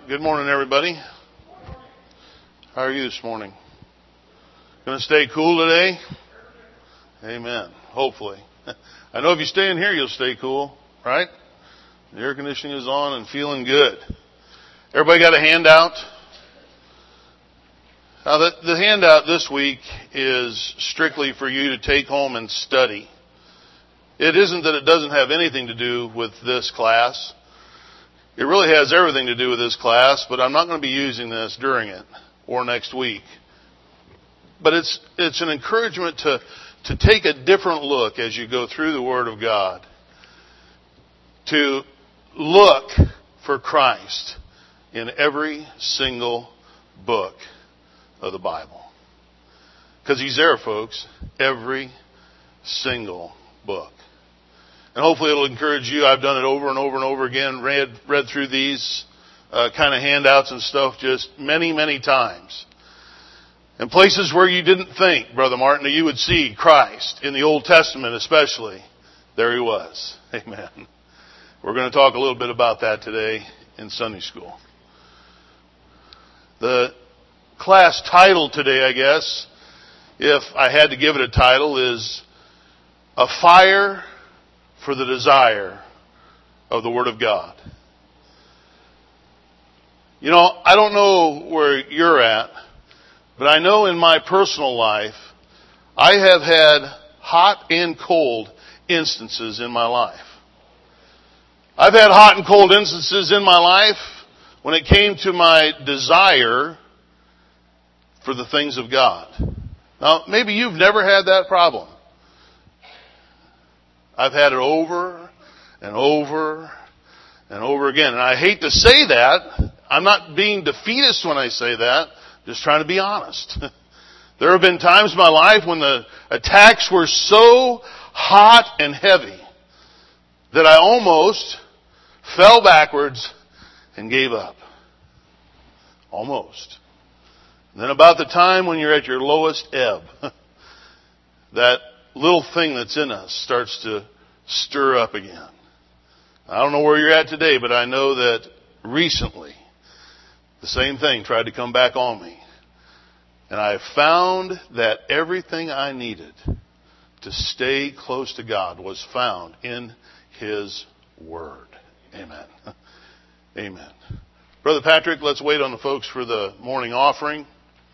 Good morning, everybody. How are you this morning? Going to stay cool today? Amen. Hopefully. I know if you stay in here, you'll stay cool, right? The air conditioning is on and feeling good. Everybody got a handout? Now, the handout this week is strictly for you to take home and study. It isn't that it doesn't have anything to do with this class. It really has everything to do with this class, but I'm not going to be using this during it or next week. But it's an encouragement to take a different look as you go through the Word of God. To look for Christ in every single book of the Bible. Because He's there, folks. Every single book. And hopefully it'll encourage you. I've done it over and over and over again. Read through these kind of handouts and stuff just many, many times. And places where you didn't think, Brother Martin, that you would see Christ, in the Old Testament especially, there He was. Amen. We're going to talk a little bit about that today in Sunday school. The class title today, I guess, if I had to give it a title, is A Fire for the Desire of the Word of God. You know, I don't know where you're at, but I know in my personal life, I have had hot and cold instances in my life. I've had hot and cold instances in my life when it came to my desire for the things of God. Now, maybe you've never had that problem. I've had it over and over and over again. And I hate to say that. I'm not being defeatist when I say that. Just trying to be honest. There have been times in my life when the attacks were so hot and heavy that I almost fell backwards and gave up. Almost. And then about the time when you're at your lowest ebb, that little thing that's in us starts to stir up again. I don't know where you're at today, but I know that recently the same thing tried to come back on me. And I found that everything I needed to stay close to God was found in His Word. Amen. Amen. Brother Patrick, let's wait on the folks for the morning offering.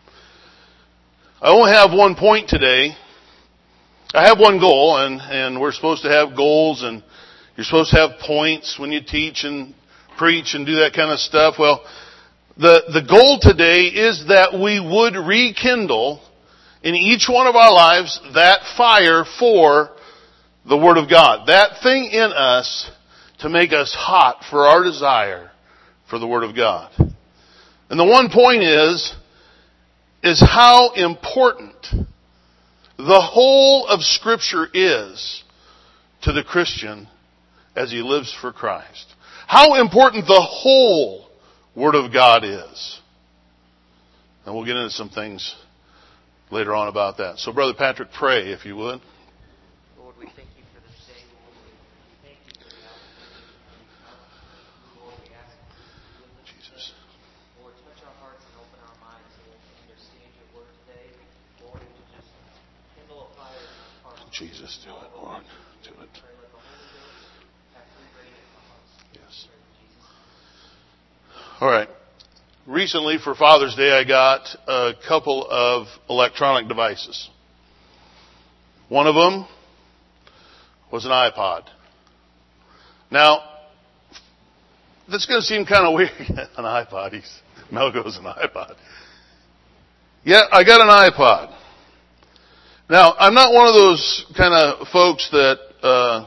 I only have one point today. I have one goal, and we're supposed to have goals, and you're supposed to have points when you teach and preach and do that kind of stuff. Well, the goal today is that we would rekindle in each one of our lives that fire for the Word of God. That thing in us to make us hot for our desire for the Word of God. And the one point is how important the whole of Scripture is to the Christian as he lives for Christ. How important the whole Word of God is. And we'll get into some things later on about that. So, Brother Patrick, pray if you would. Lord, we thank you for this day. Lord, we thank you for the opportunity to come. Lord, we ask you to be with us Jesus. today. Lord, touch our hearts and open our minds so we can understand your word today. Lord, and to just kindle a fire in our hearts. Jesus, do it, Lord. Do it. Pray let the Holy Ghost have free reign in our hearts. Yes. In Jesus' name. All right. Recently, for Father's Day, I got a couple of electronic devices. One of them was an iPod. Now, that's going to seem kind of weird. An iPod. Mel goes, an iPod. Yeah, I got an iPod. Now, I'm not one of those kind of folks that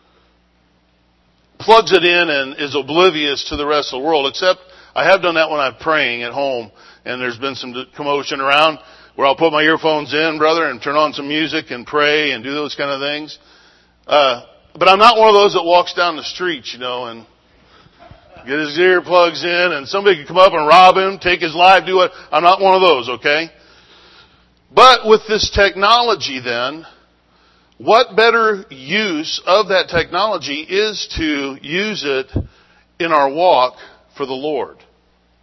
plugs it in and is oblivious to the rest of the world, except I have done that when I'm praying at home and there's been some commotion around where I'll put my earphones in, brother, and turn on some music and pray and do those kind of things. But I'm not one of those that walks down the street, and get his earplugs in and somebody could come up and rob him, take his life, do it. I'm not one of those, okay? But with this technology then, what better use of that technology is to use it in our walk for the Lord.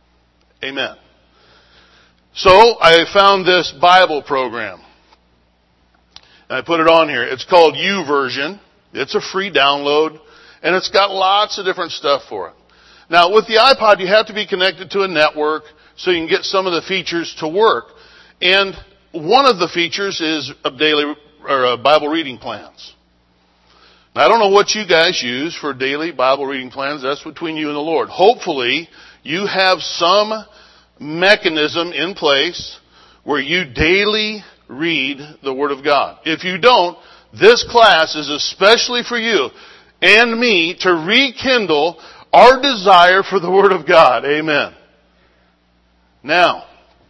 Amen. So I found this Bible program. And I put it on here. It's called YouVersion. It's a free download. And it's got lots of different stuff for it. Now with the iPod you have to be connected to a network so you can get some of the features to work. And one of the features is Bible reading plans. Now, I don't know what you guys use for daily Bible reading plans. That's between you and the Lord. Hopefully, you have some mechanism in place where you daily read the Word of God. If you don't, this class is especially for you and me to rekindle our desire for the Word of God. Amen. Now,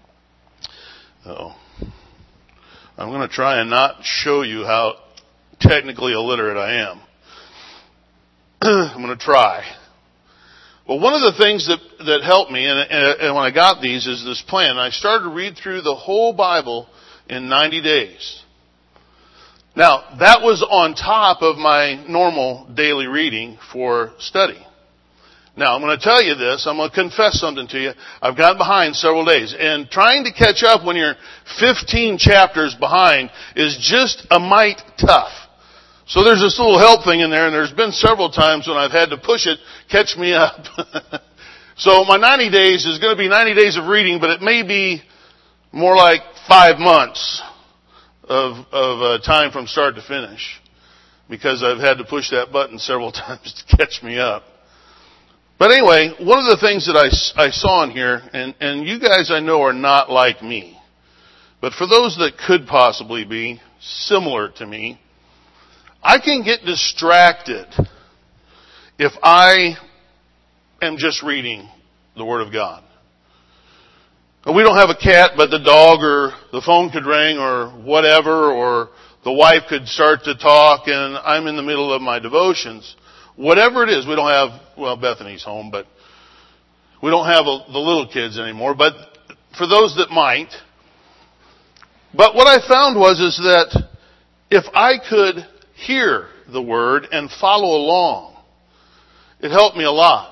I'm going to try and not show you how technically illiterate I am. I'm going to try. Well, one of the things that helped me, and when I got these, is this plan. I started to read through the whole Bible in 90 days. Now, that was on top of my normal daily reading for study. Now, I'm going to tell you this. I'm going to confess something to you. I've gotten behind several days. And trying to catch up when you're 15 chapters behind is just a mite tough. So there's this little help thing in there, and there's been several times when I've had to push it, catch me up. So my 90 days is going to be 90 days of reading, but it may be more like 5 months of time from start to finish. Because I've had to push that button several times to catch me up. But anyway, one of the things that I saw in here, and you guys I know are not like me, but for those that could possibly be similar to me, I can get distracted if I am just reading the Word of God. We don't have a cat, but the dog or the phone could ring or whatever, or the wife could start to talk and I'm in the middle of my devotions. Whatever it is, we don't have, well, Bethany's home, but we don't have the little kids anymore, but for those that might. But what I found is that if I could hear the Word and follow along, it helped me a lot.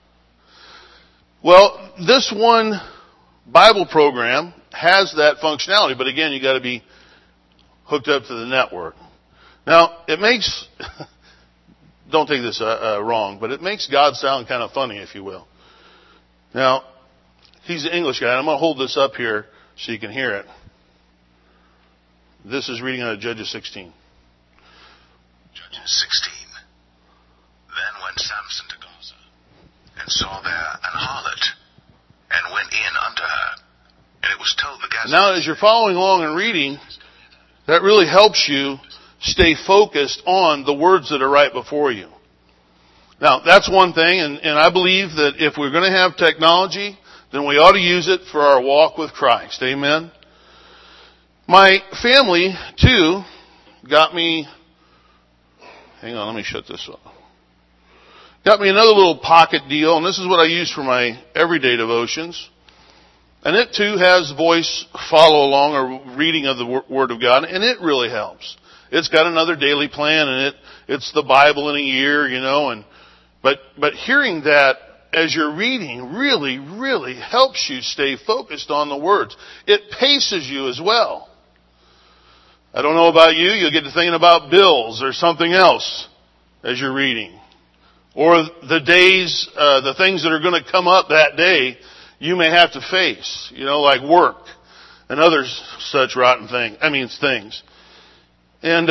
Well, this one Bible program has that functionality, but again, you got to be hooked up to the network. Now, it makes... Don't take this wrong, but it makes God sound kind of funny, if you will. Now, he's an English guy, and I'm going to hold this up here so you can hear it. This is reading out of Judges 16. Judges 16. Then went Samson to Gaza, and saw there an harlot, and went in unto her. And it was told the Gaza... Now, as you're following along and reading, that really helps you stay focused on the words that are right before you. Now, that's one thing, and I believe that if we're going to have technology, then we ought to use it for our walk with Christ. Amen? My family, too, got me... Hang on, let me shut this off. Got me another little pocket deal, and this is what I use for my everyday devotions. And it, too, has voice follow along or reading of the Word of God, and it really helps. It's got another daily plan, and it's the Bible in a year, but hearing that as you're reading really, really helps you stay focused on the words. It paces you as well. I don't know about you, you'll get to thinking about bills or something else as you're reading. Or the days, the things that are going to come up that day you may have to face, like work and other such rotten things. And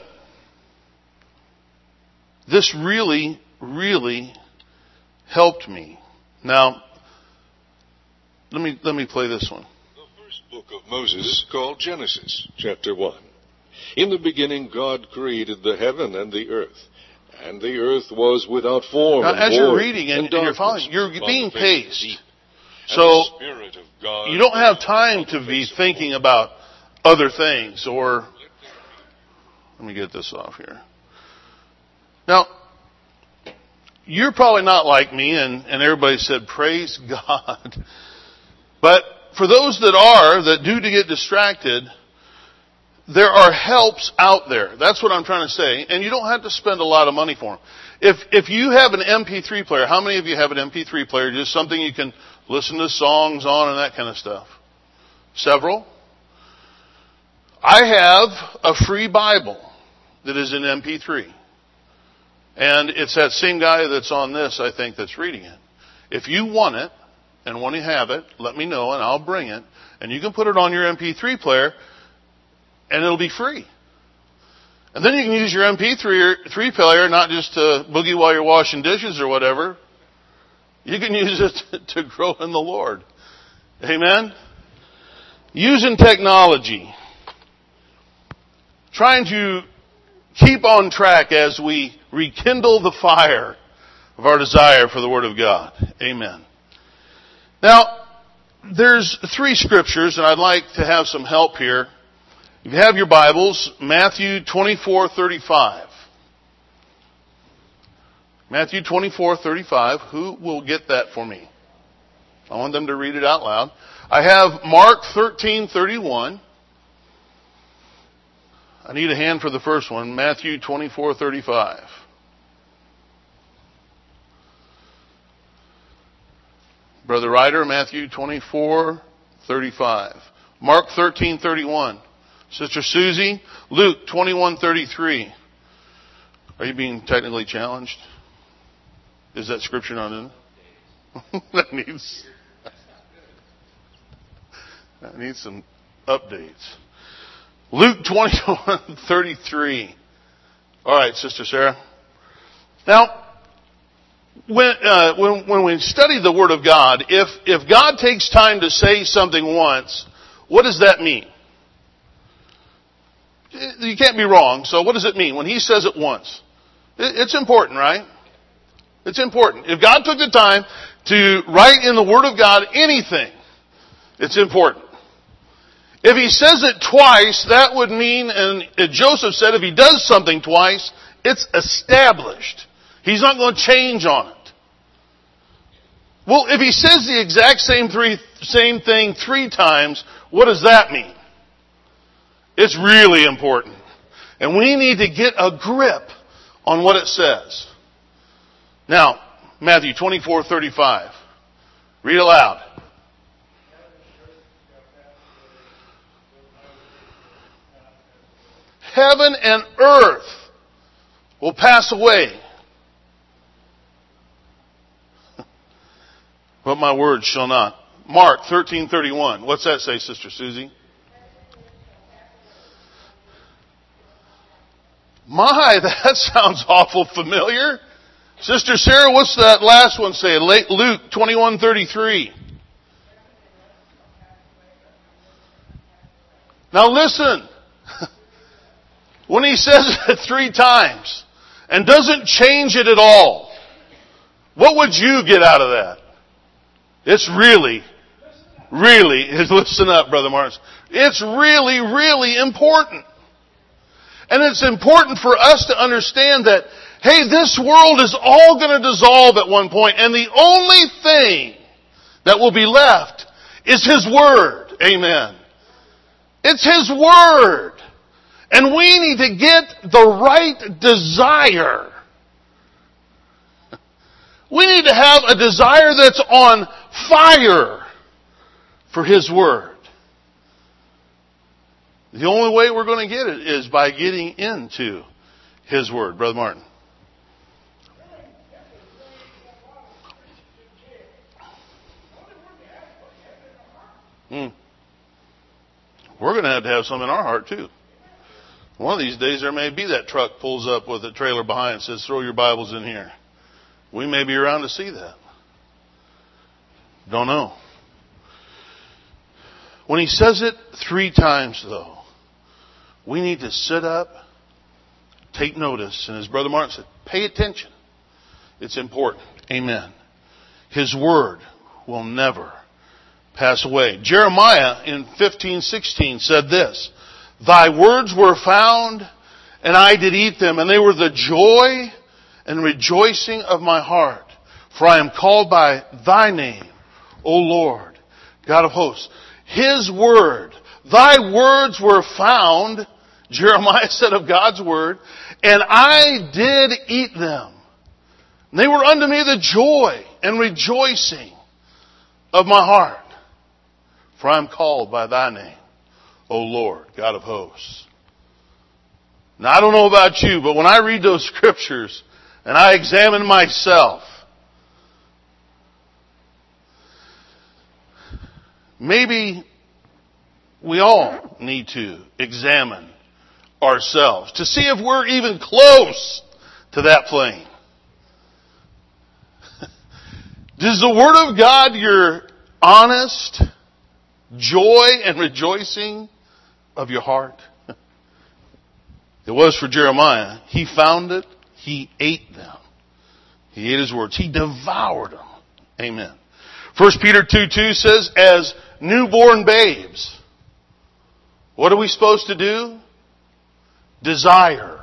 this really, really helped me. Now, let me play this one. The first book of Moses is called Genesis, chapter 1. In the beginning God created the heaven and the earth. And the earth was without form now, and as void, you're reading and you're following, you're being paced. So you don't have time to be thinking about other things or... Let me get this off here. Now, you're probably not like me, and everybody said, praise God. But for those that do to get distracted, there are helps out there. That's what I'm trying to say. And you don't have to spend a lot of money for them. If you have an MP3 player, how many of you have an MP3 player? Just something you can listen to songs on and that kind of stuff? Several. I have a free Bible that is in MP3. And it's that same guy that's on this, I think, that's reading it. If you want it and want to have it, let me know and I'll bring it. And you can put it on your MP3 player and it'll be free. And then you can use your MP3 player not just to boogie while you're washing dishes or whatever. You can use it to grow in the Lord. Amen? Using technology. Trying to keep on track as we rekindle the fire of our desire for the Word of God. Amen. Now, there's 3 scriptures, and I'd like to have some help here. If you have your Bibles, Matthew 24:35. Matthew 24:35. Who will get that for me? I want them to read it out loud. I have Mark 13:31. I need a hand for the first one. Matthew 24:35. Brother Ryder, Matthew 24:35. Mark 13:31. Sister Susie, Luke 21:33. Are you being technically challenged? Is that scripture not in it? That needs some updates. Luke 21:33. All right, Sister Sarah. Now, when we study the Word of God, if God takes time to say something once, what does that mean? You can't be wrong. So what does it mean when He says it once? It's important, right? It's important. If God took the time to write in the Word of God anything, it's important. If He says it twice, that would mean, and Joseph said if He does something twice, it's established. He's not going to change on it. Well, if He says the exact same thing 3 times, what does that mean? It's really important. And we need to get a grip on what it says. Now, Matthew 24:35. Read aloud. Heaven and earth will pass away, but my words shall not. Mark 13:31. What's that say, Sister Susie? My, that sounds awful familiar. Sister Sarah, what's that last one say? Luke 21:33. Now listen. When He says it 3 times and doesn't change it at all, what would you get out of that? It's really, listen up, Brother Martin. It's really, really important. And it's important for us to understand that, hey, this world is all going to dissolve at one point, and the only thing that will be left is His Word. Amen. It's His Word. And we need to get the right desire. We need to have a desire that's on fire for His Word. The only way we're going to get it is by getting into His Word. Brother Martin. We're going to have some in our heart too. One of these days there may be that truck pulls up with a trailer behind and says, throw your Bibles in here. We may be around to see that. Don't know. When He says it 3 times though, we need to sit up, take notice, and as Brother Martin said, pay attention. It's important. Amen. His Word will never pass away. Jeremiah in 15:16 said this, Thy words were found, and I did eat them, and they were the joy and rejoicing of my heart. For I am called by Thy name, O Lord, God of hosts. His Word, Thy words were found, Jeremiah said of God's Word, and I did eat them. And they were unto me the joy and rejoicing of my heart. For I am called by thy name, O Lord, God of hosts. Now I don't know about you, but when I read those scriptures and I examine myself, maybe we all need to examine ourselves to see if we're even close to that plane. Is the Word of God your honest joy and rejoicing of your heart? It was for Jeremiah. He found it. He ate them. He ate his words. He devoured them. Amen. 1 Peter 2:2 says, as newborn babes, what are we supposed to do? Desire.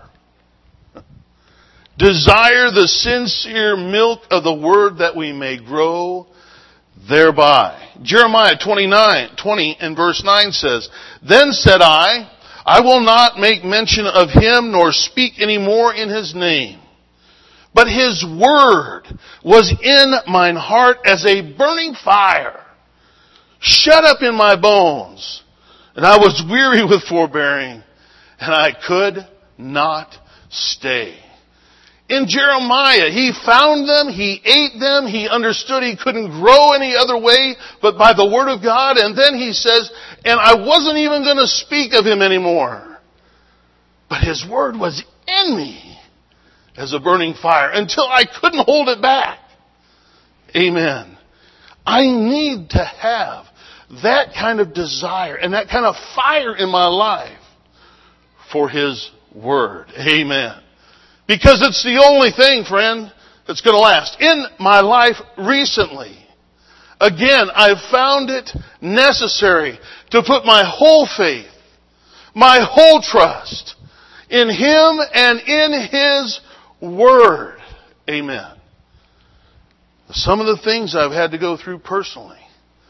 Desire the sincere milk of the Word that we may grow thereby. Jeremiah 20 and verse 9 says, then said I will not make mention of him nor speak any more in his name. But his word was in mine heart as a burning fire, shut up in my bones. And I was weary with forbearing, and I could not stay. In Jeremiah, he found them, he ate them, he understood he couldn't grow any other way but by the Word of God. And then he says, and I wasn't even going to speak of him anymore. But his Word was in me as a burning fire until I couldn't hold it back. Amen. I need to have that kind of desire and that kind of fire in my life for His Word. Amen. Because it's the only thing, friend, that's going to last. In my life recently, again, I've found it necessary to put my whole faith, my whole trust in Him and in His Word. Amen. Some of the things I've had to go through personally.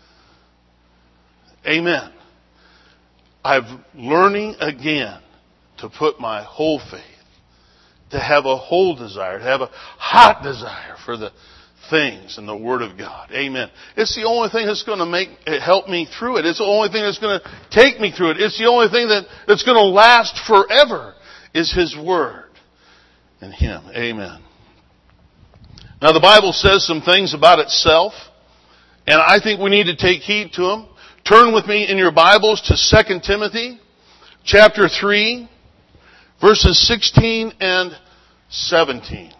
Amen. I'm learning again to put my whole faith, to have a whole desire, to have a hot desire for the things and the Word of God. Amen. It's the only thing that's going to help me through it. It's the only thing that's going to take me through it. It's the only thing that's going to last forever is His Word and Him. Amen. Now the Bible says some things about itself, and I think we need to take heed to them. Turn with me in your Bibles to 2 Timothy chapter 3. Verses 16 and 17.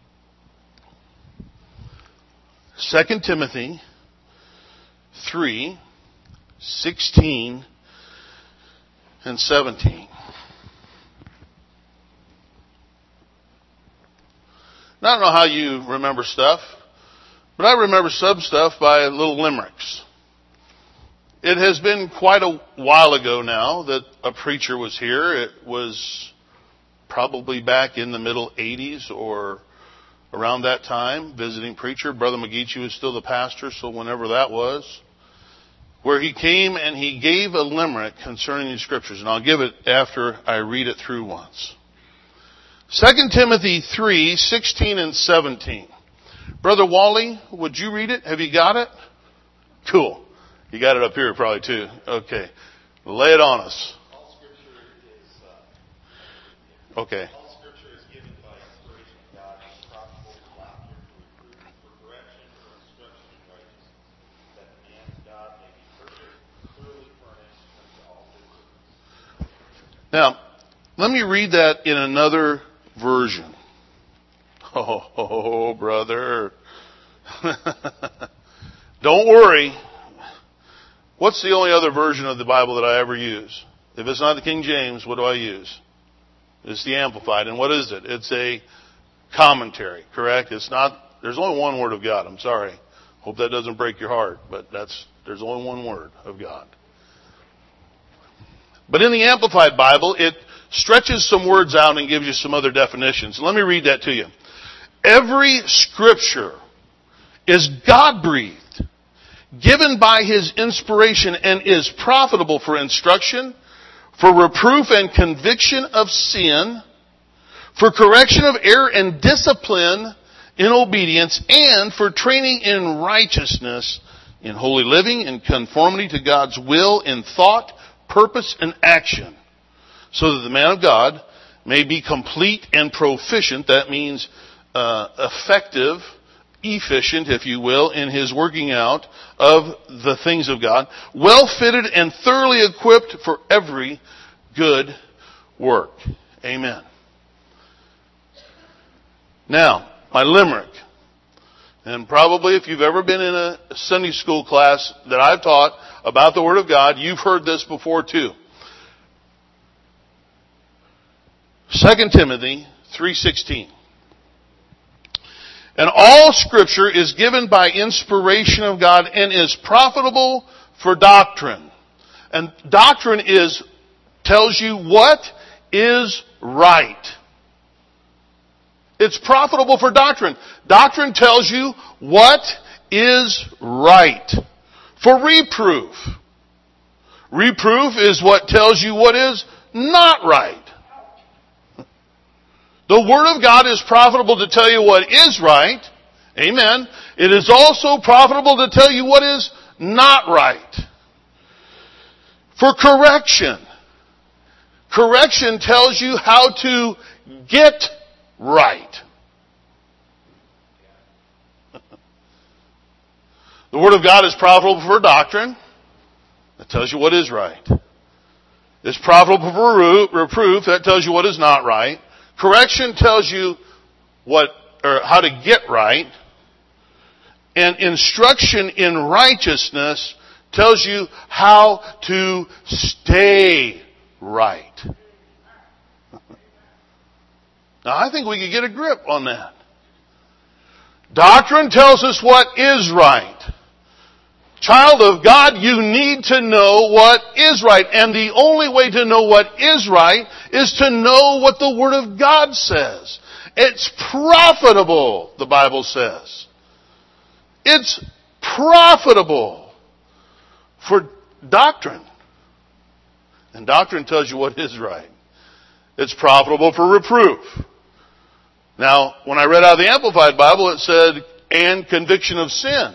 2 Timothy 3, 16 and 17. Now, I don't know how you remember stuff, but I remember some stuff by little limericks. It has been quite a while ago now that a preacher was here. It was probably back in the middle 80s or around that time, visiting preacher. Brother McGeechee was still the pastor, so whenever that was, where he came and he gave a limerick concerning the Scriptures. And I'll give it after I read it through once. 2 Timothy 3, 16 and 17. Brother Wally, would you read it? Have you got it? Cool. You got it up here probably too. Okay. Lay it on us. Okay. All Scripture is given by inspiration of God and is profitable for doctrine, for reproof, for correction, for instruction in righteousness, that the man of God may be perfect, thoroughly furnished unto all good works. Now, let me read that in another version. Oh, brother. Don't worry. What's the only other version of the Bible that I ever use? If it's not the King James, what do I use? It's the Amplified. And what is it? It's a commentary, correct? It's not, there's only one Word of God. I'm sorry. Hope that doesn't break your heart, but there's only one Word of God. But in the Amplified Bible, it stretches some words out and gives you some other definitions. Let me read that to you. Every Scripture is God-breathed, given by His inspiration, and is profitable for instruction, for reproof and conviction of sin, for correction of error and discipline in obedience, and for training in righteousness, in holy living, in conformity to God's will, in thought, purpose, and action, so that the man of God may be complete and proficient. That means effective, efficient, if you will, in his working out of the things of God, well fitted and thoroughly equipped for every good work. Amen. Now, my limerick. And probably if you've ever been in a Sunday school class that I've taught about the Word of God, you've heard this before too. 2 Timothy 3:16. And all Scripture is given by inspiration of God and is profitable for doctrine. And doctrine tells you what is right. It's profitable for doctrine. Doctrine tells you what is right. For reproof. Reproof is what tells you what is not right. The Word of God is profitable to tell you what is right. Amen. It is also profitable to tell you what is not right. For correction. Correction tells you how to get right. The Word of God is profitable for doctrine. That tells you what is right. It's profitable for reproof. That tells you what is not right. Correction tells you how to get right. And instruction in righteousness tells you how to stay right. Now, I think we could get a grip on that. Doctrine tells us what is right. Child of God, you need to know what is right. And the only way to know what is right is to know what the Word of God says. It's profitable, the Bible says. It's profitable for doctrine. And doctrine tells you what is right. It's profitable for reproof. Now, when I read out of the Amplified Bible, it said, and conviction of sin.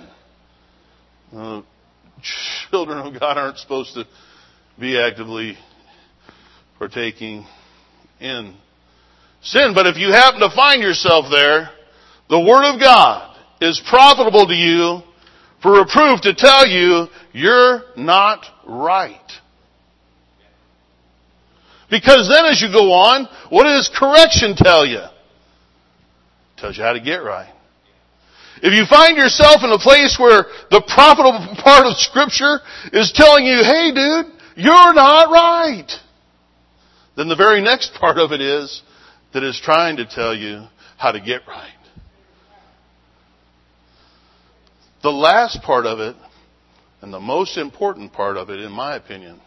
Children of God aren't supposed to be actively partaking in sin. But if you happen to find yourself there, the Word of God is profitable to you for reproof, to tell you you're not right. Because then as you go on, what does correction tell you? It tells you how to get right. If you find yourself in a place where the profitable part of Scripture is telling you, hey dude, you're not right, then the very next part of it is that it's trying to tell you how to get right. The last part of it, and the most important part of it, in my opinion,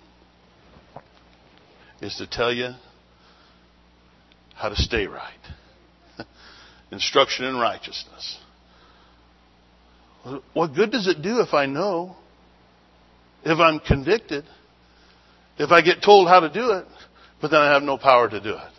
is to tell you how to stay right. Instruction in righteousness. What good does it do if I know? If I'm convicted? If I get told how to do it, but then I have no power to do it?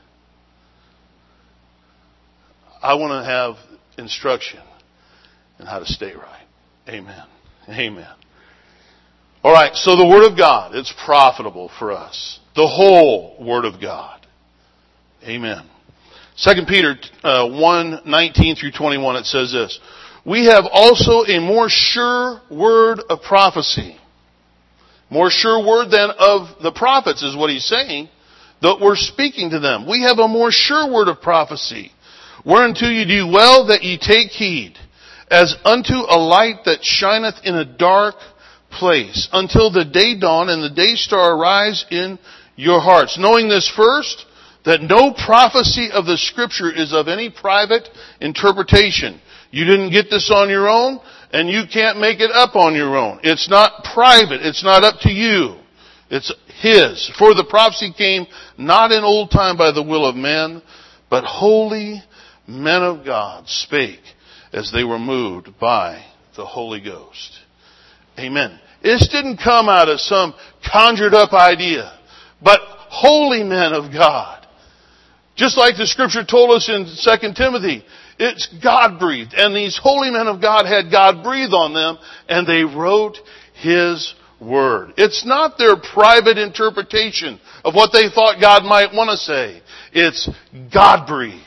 I want to have instruction in how to stay right. Amen. Amen. All right, so the Word of God, it's profitable for us. The whole Word of God. Amen. 2 Peter 1:19 through 21, it says this. We have also a more sure word of prophecy. More sure word than of the prophets is what he's saying, that we're speaking to them. We have a more sure word of prophecy, whereunto you do well that ye take heed, as unto a light that shineth in a dark place, until the day dawn and the day star arise in your hearts. Knowing this first, that no prophecy of the Scripture is of any private interpretation. You didn't get this on your own, and you can't make it up on your own. It's not private. It's not up to you. It's His. For the prophecy came not in old time by the will of men, but holy men of God spake as they were moved by the Holy Ghost. Amen. This didn't come out of some conjured up idea, but holy men of God. Just like the Scripture told us in 2 Timothy, It's God-breathed. And these holy men of God had God breathe on them, and they wrote His Word. It's not their private interpretation of what they thought God might want to say. It's God-breathed.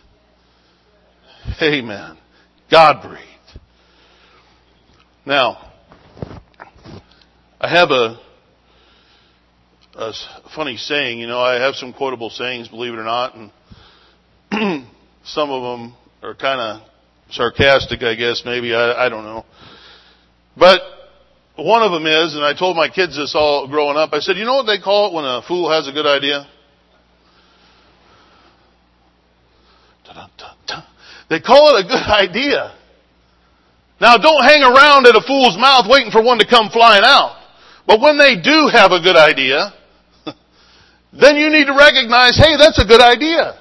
Amen. God-breathed. Now, I have a funny saying. I have some quotable sayings, believe it or not, and some of them are kind of sarcastic, I guess, maybe. I don't know. But one of them is, and I told my kids this all growing up, I said, you know what they call it when a fool has a good idea? They call it a good idea. Now, don't hang around at a fool's mouth waiting for one to come flying out. But when they do have a good idea, then you need to recognize, hey, that's a good idea.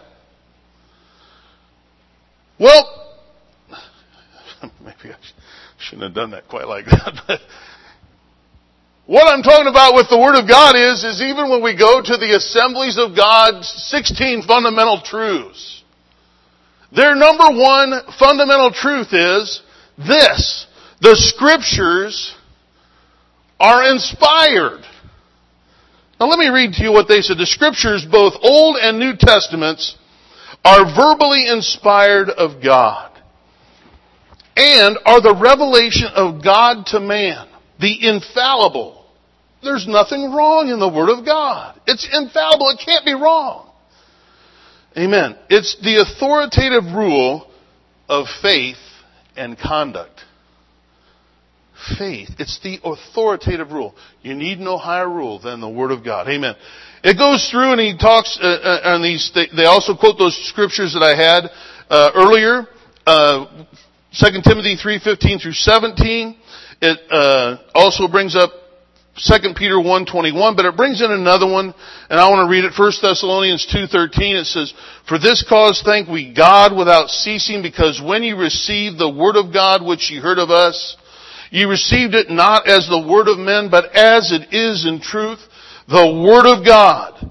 Well, maybe I shouldn't have done that quite like that. But what I'm talking about with the Word of God is even when we go to the Assemblies of God's 16 fundamental truths, their number one fundamental truth is this: the Scriptures are inspired. Now let me read to you what they said. The Scriptures, both Old and New Testaments, are verbally inspired of God and are the revelation of God to man. The infallible. There's nothing wrong in the Word of God. It's infallible. It can't be wrong. Amen. It's the authoritative rule of faith and conduct. Faith. It's the authoritative rule. You need no higher rule than the Word of God. Amen. It goes through and he talks on these. They also quote those scriptures that I had earlier. 2 Timothy 3:15 through 17. It also brings up 2 Peter 1:21, but it brings in another one, and I want to read it. 1 Thessalonians 2:13. It says, "For this cause thank we God without ceasing, because when you received the word of God which ye heard of us, ye received it not as the word of men, but as it is in truth, the word of God,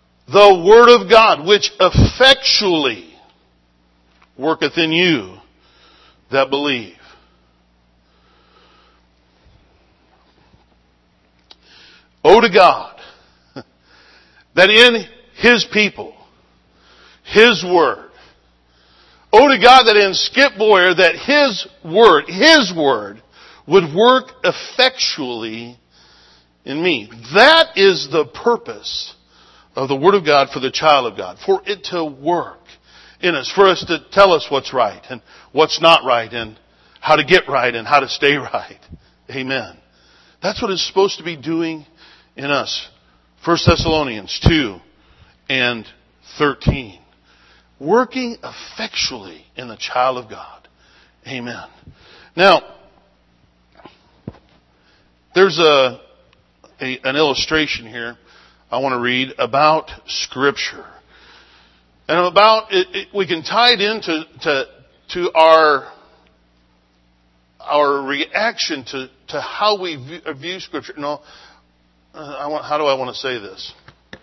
which effectually worketh in you that believe." Oh to God, that in His people, His Word. Oh to God that in Skip Boyer, that His Word would work effectually in me. That is the purpose of the Word of God for the child of God. For it to work in us. For us to tell us what's right and what's not right and how to get right and how to stay right. Amen. That's what it's supposed to be doing in us. 1 Thessalonians 2 and 13. Working effectually in the child of God. Amen. Now, there's an illustration here I want to read about Scripture. And about it, we can tie it into to our reaction to how we view Scripture. No, how do I want to say this?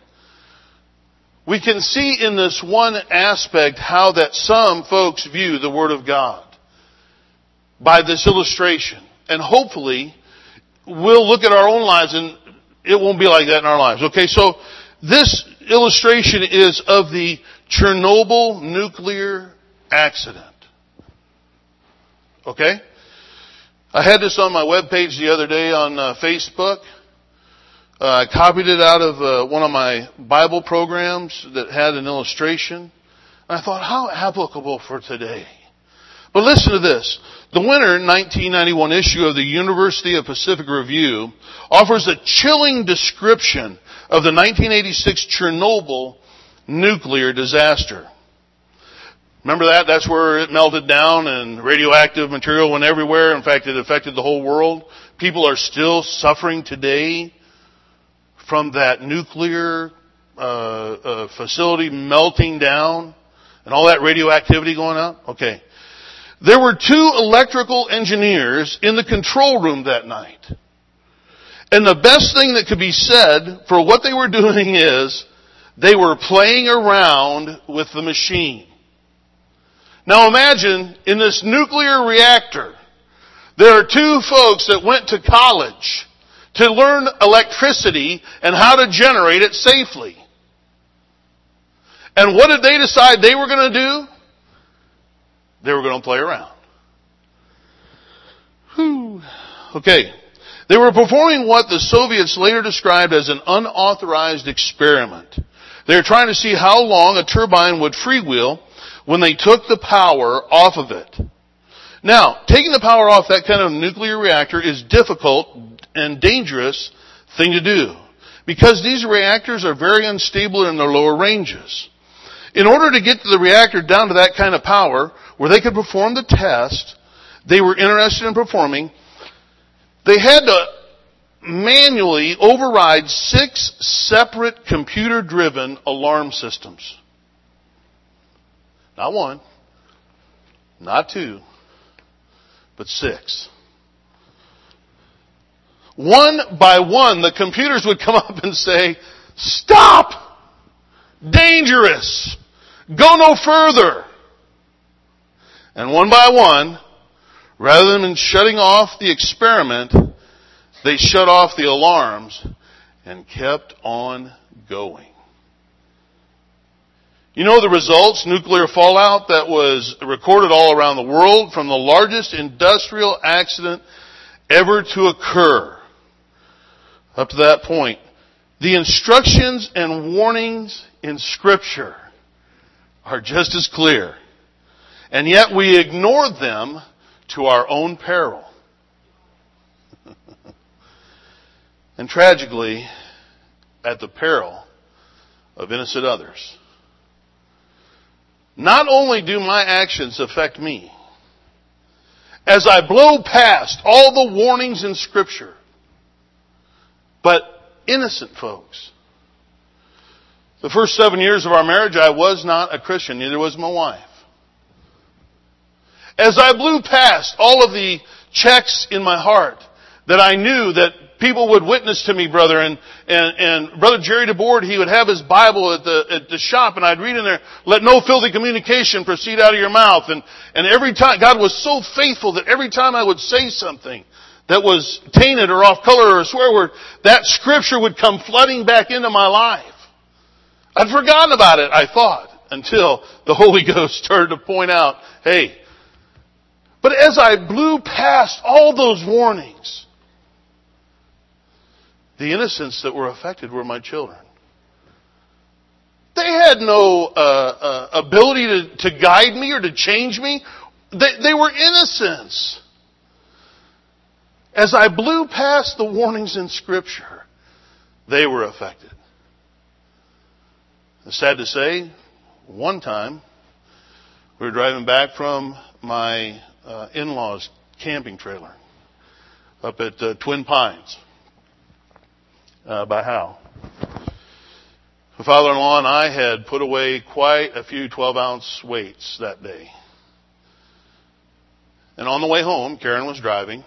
We can see in this one aspect how that some folks view the Word of God by this illustration. And hopefully we'll look at our own lives and it won't be like that in our lives. Okay, so this illustration is of the Chernobyl nuclear accident. Okay? I had this on my webpage the other day on Facebook. I copied it out of one of my Bible programs that had an illustration. And I thought, how applicable for today. But listen to this. The winter 1991 issue of the University of Pacific Review offers a chilling description of the 1986 Chernobyl nuclear disaster. Remember that? That's where it melted down and radioactive material went everywhere. In fact, it affected the whole world. People are still suffering today from that nuclear facility melting down and all that radioactivity going out. Okay. There were 2 electrical engineers in the control room that night. And the best thing that could be said for what they were doing is they were playing around with the machine. Now imagine in this nuclear reactor, there are two folks that went to college to learn electricity and how to generate it safely. And what did they decide they were going to do? They were going to play around. Okay. They were performing what the Soviets later described as an unauthorized experiment. They were trying to see how long a turbine would freewheel when they took the power off of it. Now, taking the power off that kind of nuclear reactor is difficult and dangerous thing to do, because these reactors are very unstable in their lower ranges. In order to get the reactor down to that kind of power, where they could perform the test they were interested in performing, they had to manually override 6 separate computer-driven alarm systems. Not 1, not 2, but 6. One by one, the computers would come up and say, "Stop! Dangerous! Go no further!" And one by one, rather than shutting off the experiment, they shut off the alarms and kept on going. You know the results, nuclear fallout that was recorded all around the world from the largest industrial accident ever to occur. Up to that point, the instructions and warnings in Scripture are just as clear. And yet we ignored them to our own peril. And tragically, at the peril of innocent others. Not only do my actions affect me, as I blow past all the warnings in Scripture, but innocent folks. The first 7 years of our marriage, I was not a Christian, neither was my wife. As I blew past all of the checks in my heart that I knew that people would witness to me, brother, and Brother Jerry DeBoard, he would have his Bible at the shop, and I'd read in there, "Let no filthy communication proceed out of your mouth." And every time, God was so faithful that every time I would say something that was tainted or off color or a swear word, that Scripture would come flooding back into my life. I'd forgotten about it, I thought, until the Holy Ghost started to point out, hey. But as I blew past all those warnings, the innocents that were affected were my children. They had no ability to guide me or to change me. They were innocents. As I blew past the warnings in Scripture, they were affected. It's sad to say, one time, we were driving back from my in-laws' camping trailer up at Twin Pines by Howe. My father-in-law and I had put away quite a few 12-ounce weights that day. And on the way home, Karen was driving.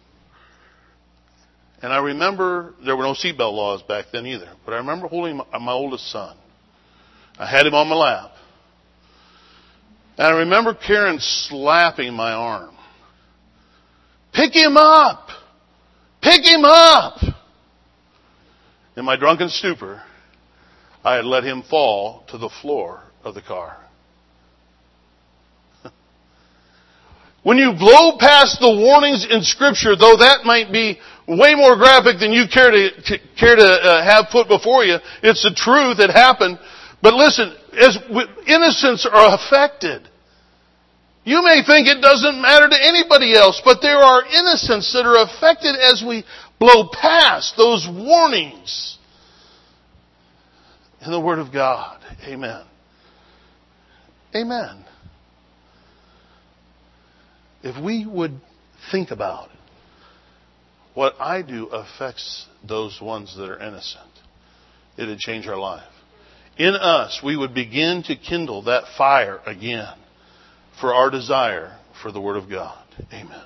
And I remember, there were no seatbelt laws back then either, but I remember holding my oldest son. I had him on my lap. And I remember Karen slapping my arm. "Pick him up! Pick him up!" In my drunken stupor, I had let him fall to the floor of the car. When you blow past the warnings in Scripture, though that might be way more graphic than you care to have put before you, it's the truth, it happened. But listen, as innocents are affected. You may think it doesn't matter to anybody else, but there are innocents that are affected as we blow past those warnings in the Word of God. Amen. Amen. If we would think about what I do affects those ones that are innocent, it would change our life. In us, we would begin to kindle that fire again for our desire for the Word of God. Amen.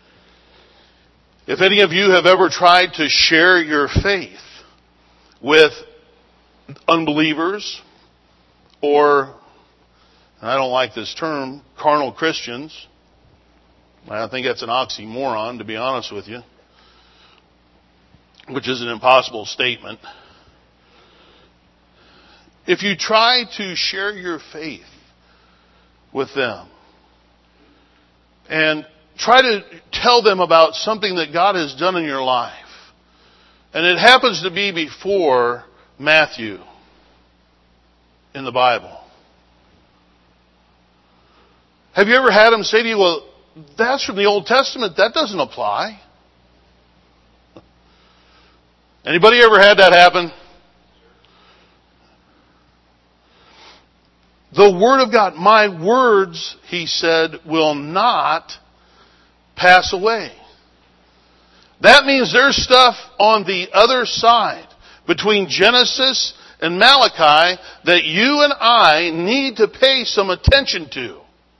If any of you have ever tried to share your faith with unbelievers or and I don't like this term, carnal Christians. I think that's an oxymoron, to be honest with you, which is an impossible statement. If you try to share your faith with them and try to tell them about something that God has done in your life, and it happens to be before Matthew in the Bible, have you ever had them say to you, well, that's from the Old Testament, that doesn't apply? Anybody ever had that happen? The Word of God, my words, he said, will not pass away. That means there's stuff on the other side, between Genesis and Malachi, that you and I need to pay some attention to.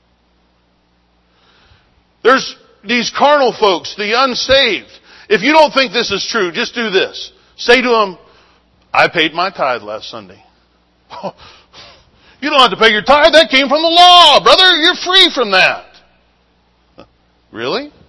There's these carnal folks, the unsaved. If you don't think this is true, just do this. Say to them, I paid my tithe last Sunday. You don't have to pay your tithe. That came from the law, brother. You're free from that. Really?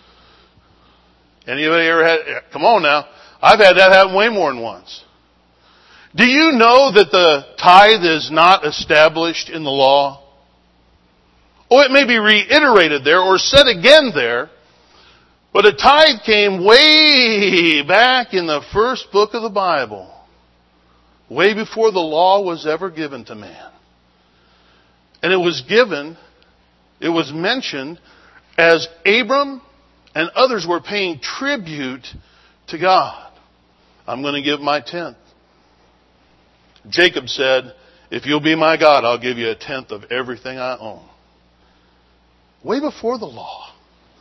Anybody ever had, come on now. I've had that happen way more than once. Do you know that the tithe is not established in the law? Oh, it may be reiterated there or said again there, but a tithe came way back in the first book of the Bible, way before the law was ever given to man. And it was mentioned as Abram and others were paying tribute to God. I'm going to give my tenth. Jacob said, if you'll be my God, I'll give you a tenth of everything I own. Way before the law.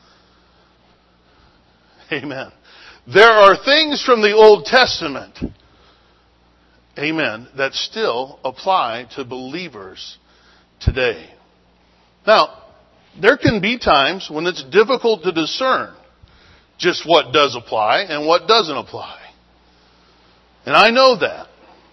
Amen. There are things from the Old Testament, amen, that still apply to believers today. Now, there can be times when it's difficult to discern just what does apply and what doesn't apply. And I know that.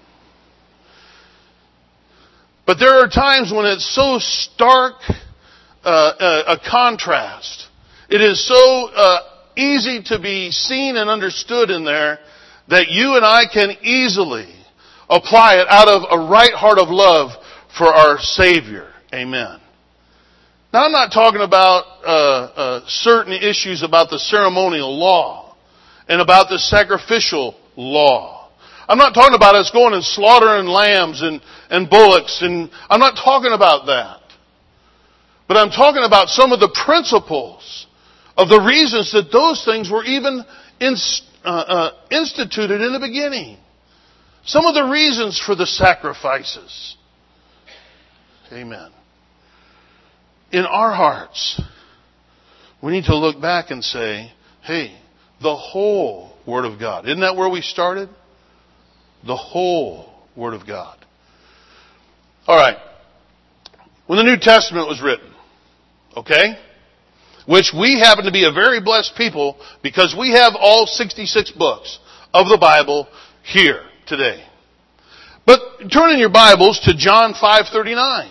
But there are times when it's so stark a contrast. It is so easy to be seen and understood in there that you and I can easily apply it out of a right heart of love for our Savior. Amen. Now I'm not talking about certain issues about the ceremonial law and about the sacrificial law. I'm not talking about us going and slaughtering lambs and bullocks, and I'm not talking about that. But I'm talking about some of the principles of the reasons that those things were even instituted in the beginning. Some of the reasons for the sacrifices. Amen. In our hearts, we need to look back and say, hey, the whole Word of God. Isn't that where we started? The whole Word of God. All right. When the New Testament was written, okay, which we happen to be a very blessed people because we have all 66 books of the Bible here today. But turn in your Bibles to John 5:39.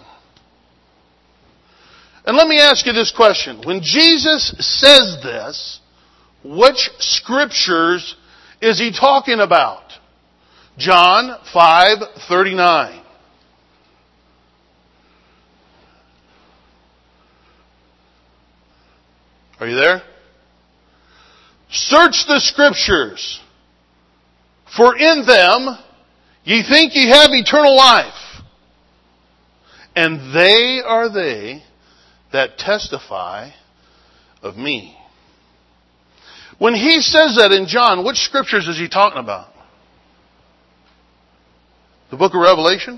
And let me ask you this question. When Jesus says this, which scriptures is he talking about? John 5:39. Are you there? Search the scriptures, for in them ye think ye have eternal life, and they are they that testify of me. When he says that in John, which scriptures is he talking about? The book of Revelation?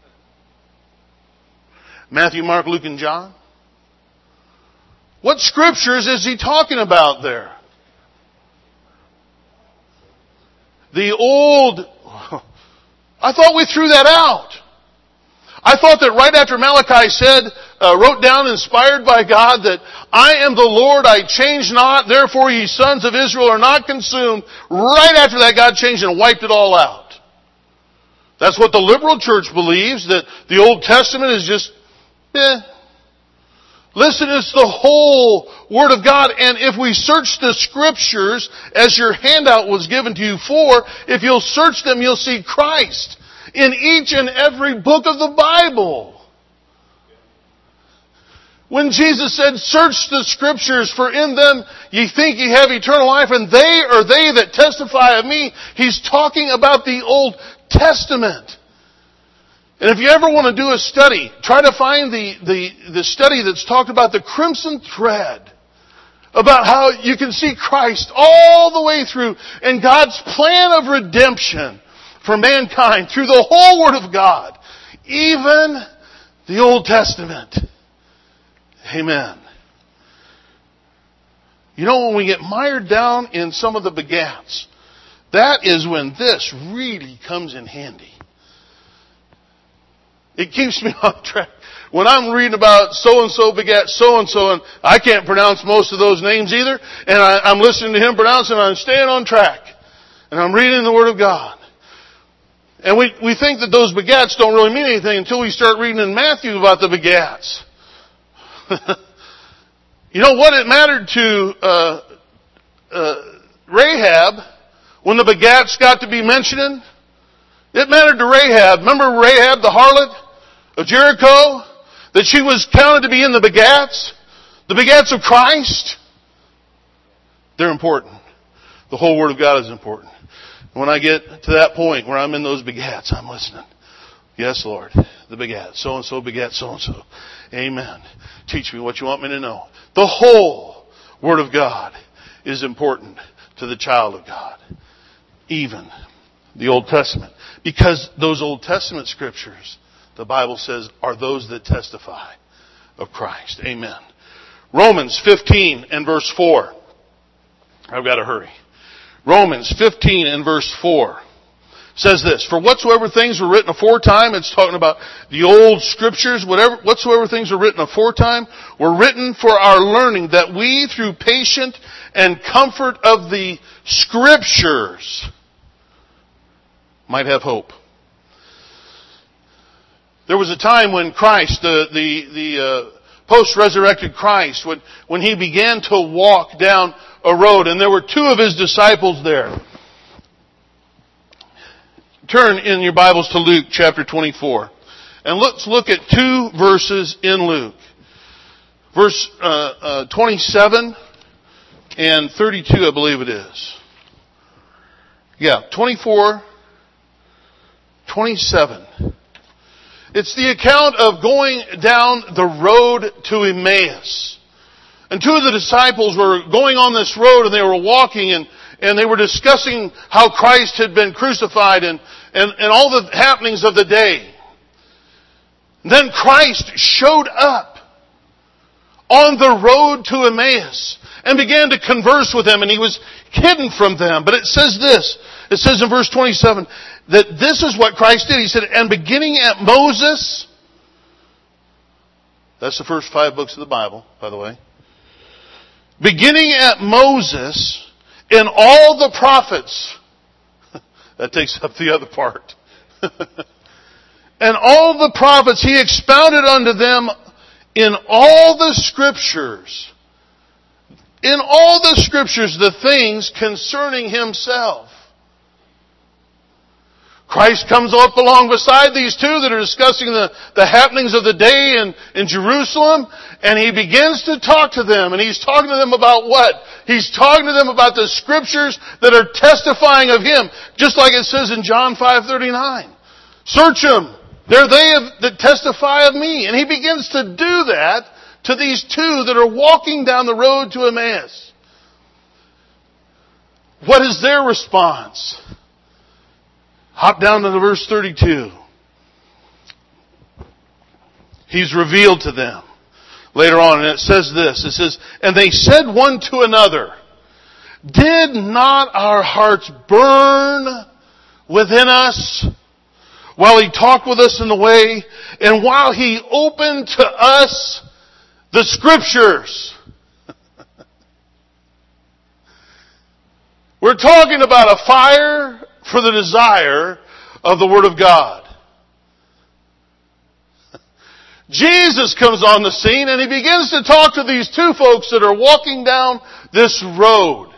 Matthew, Mark, Luke, and John? What scriptures is he talking about there? The old... I thought we threw that out. I thought that right after Malachi wrote down, inspired by God, that I am the Lord, I change not, therefore ye sons of Israel are not consumed. Right after that, God changed and wiped it all out. That's what the liberal church believes, that the Old Testament is just Listen, it's the whole Word of God. And if we search the Scriptures, as your handout was given to you for, if you'll search them, you'll see Christ in each and every book of the Bible. When Jesus said, search the Scriptures, for in them ye think ye have eternal life, and they are they that testify of me, He's talking about the Old Testament. And if you ever want to do a study, try to find the study that's talked about the crimson thread, about how you can see Christ all the way through, and God's plan of redemption for mankind through the whole Word of God, even the Old Testament. Amen. You know, when we get mired down in some of the begats, that is when this really comes in handy. It keeps me on track. When I'm reading about so-and-so begat so-and-so, and I can't pronounce most of those names either, and I'm listening to him pronounce, and I'm staying on track. And I'm reading the Word of God. And we think that those begats don't really mean anything until we start reading in Matthew about the begats. You know what? It mattered to Rahab when the begats got to be mentioning. It mattered to Rahab. Remember Rahab, the harlot of Jericho? That she was counted to be in the begats? The begats of Christ? They're important. The whole Word of God is important. When I get to that point where I'm in those begats, I'm listening. Yes, Lord. The begat. So-and-so begat so-and-so. Amen. Teach me what you want me to know. The whole Word of God is important to the child of God. Even the Old Testament. Because those Old Testament Scriptures, the Bible says, are those that testify of Christ. Amen. Romans 15 and verse 4. I've got to hurry. Romans 15 and verse 4 says this, for whatsoever things were written aforetime, it's talking about the old Scriptures, whatsoever things were written aforetime, were written for our learning, that we through patient and comfort of the Scriptures might have hope. There was a time when Christ, the post-resurrected Christ, when He began to walk down a road, and there were two of His disciples there. Turn in your Bibles to Luke chapter 24. And let's look at two verses in Luke. Verse 27 and 32, I believe it is. Yeah, 24, 27. It's the account of going down the road to Emmaus. And two of the disciples were going on this road, and they were walking, and they were discussing how Christ had been crucified and all the happenings of the day. Then Christ showed up on the road to Emmaus and began to converse with them, and He was hidden from them. But it says this, it says in verse 27, that this is what Christ did. He said, and beginning at Moses, that's the first 5 books of the Bible, by the way. Beginning at Moses, in all the prophets, that takes up the other part. And all the prophets, He expounded unto them in all the Scriptures. In all the Scriptures, the things concerning Himself. Christ comes up along beside these two that are discussing the happenings of the day in Jerusalem, and He begins to talk to them, and He's talking to them about what? He's talking to them about the Scriptures that are testifying of Him, just like it says in John 5:39. Search them. They're they that testify of me. And He begins to do that to these two that are walking down the road to Emmaus. What is their response? Hop down to the verse 32. He's revealed to them later on, and it says this. It says, and they said one to another, did not our hearts burn within us while He talked with us in the way, and while He opened to us the Scriptures? We're talking about a fire for the desire of the Word of God. Jesus comes on the scene and He begins to talk to these two folks that are walking down this road.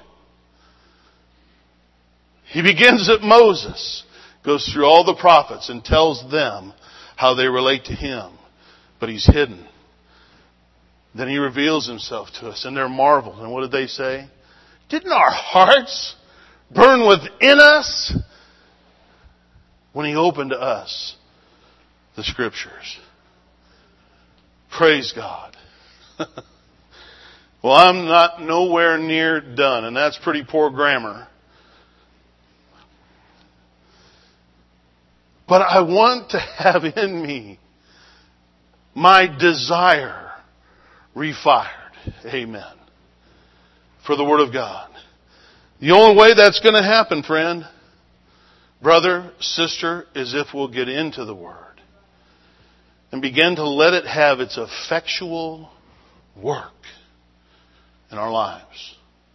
He begins at Moses, goes through all the prophets and tells them how they relate to Him. But He's hidden. Then He reveals Himself to us and they're marveled. And what did they say? Didn't our hearts burn within us when He opened to us the Scriptures? Praise God. Well, I'm not nowhere near done, and that's pretty poor grammar. But I want to have in me my desire refired. Amen. For the Word of God. The only way that's going to happen, friend, brother, sister, is if we'll get into the Word and begin to let it have its effectual work in our lives.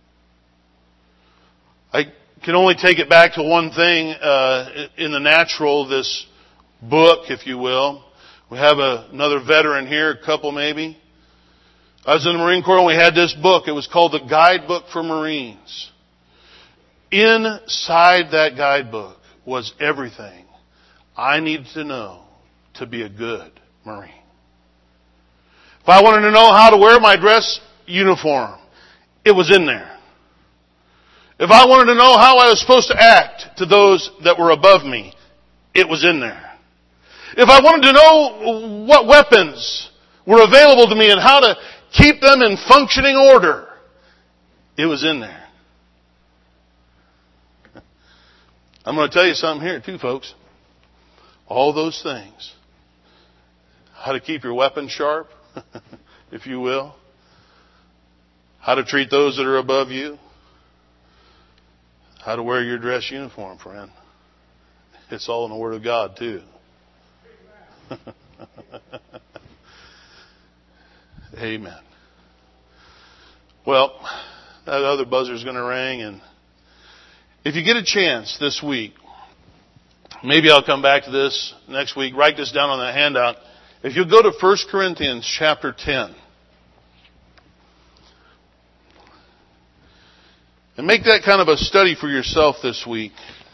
I can only take it back to one thing in the natural, this book, if you will. We have another veteran here, a couple maybe. I was in the Marine Corps and we had this book. It was called the Guidebook for Marines. Inside that guidebook was everything I needed to know to be a good Marine. If I wanted to know how to wear my dress uniform, it was in there. If I wanted to know how I was supposed to act to those that were above me, it was in there. If I wanted to know what weapons were available to me and how to keep them in functioning order, it was in there. I'm going to tell you something here too, folks. All those things. How to keep your weapon sharp, if you will. How to treat those that are above you. How to wear your dress uniform, friend. It's all in the Word of God, too. Amen. Well, that other buzzer's going to ring, and if you get a chance this week, maybe I'll come back to this next week. Write this down on that handout. If you go to 1 Corinthians chapter 10, and make that kind of a study for yourself this week.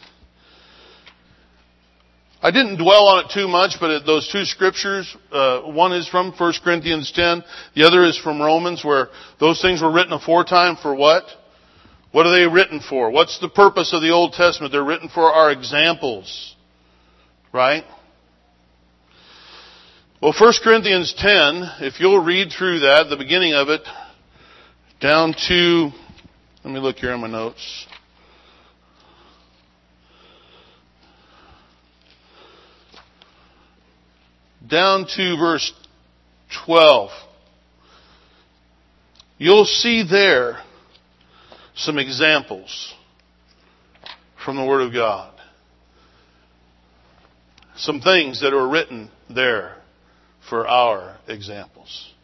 I didn't dwell on it too much, but those two scriptures, one is from 1 Corinthians 10, the other is from Romans, where those things were written aforetime for what? What are they written for? What's the purpose of the Old Testament? They're written for our examples. Right? Well, 1 Corinthians 10, if you'll read through that, the beginning of it, down to, let me look here on my notes. Down to verse 12. You'll see there some examples from the Word of God. Some things that are written there for our examples.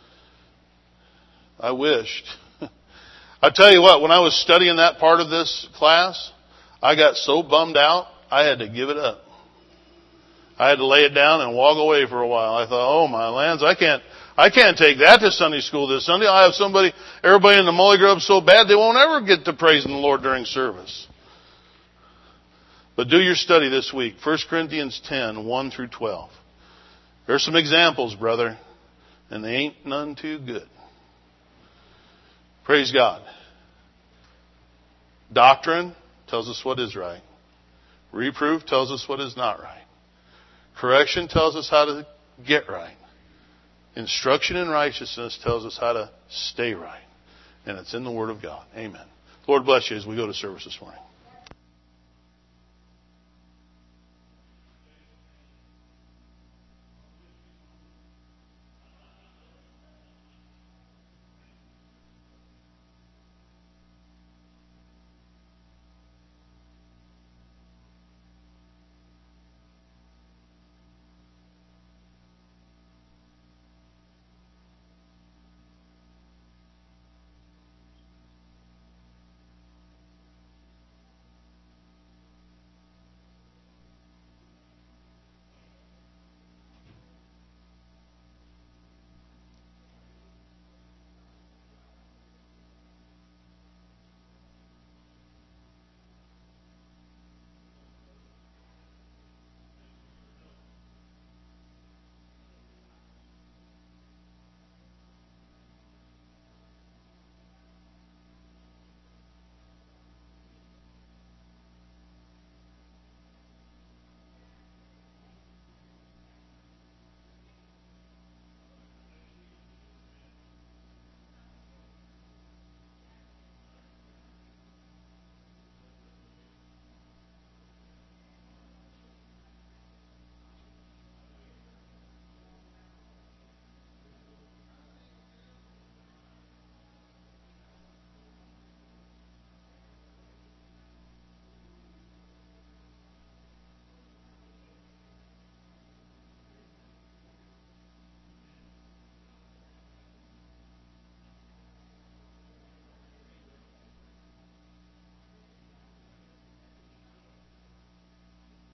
I wished. I tell you what, when I was studying that part of this class, I got so bummed out, I had to give it up. I had to lay it down and walk away for a while. I thought, oh my lands, I can't take that to Sunday school this Sunday. I have everybody in the Molly Grub so bad they won't ever get to praising the Lord during service. But do your study this week. 1 Corinthians 10, 1 through 12. There's some examples, brother, and they ain't none too good. Praise God. Doctrine tells us what is right. Reproof tells us what is not right. Correction tells us how to get right. Instruction in righteousness tells us how to stay right. And it's in the Word of God. Amen. Lord bless you as we go to service this morning.